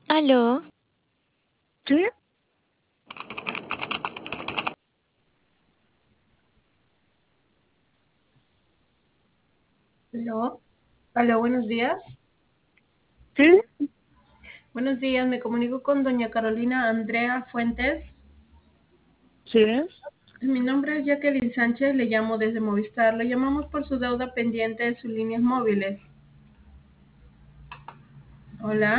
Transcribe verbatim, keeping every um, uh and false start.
¿Aló? ¿Sí? Aló, aló, buenos días. ¿Sí? Buenos días, me comunico con doña Carolina Andrea Fuentes. ¿Sí? Mi nombre es Jacqueline Sánchez, le llamo desde Movistar. Le llamamos por su deuda pendiente de sus líneas móviles. Hola.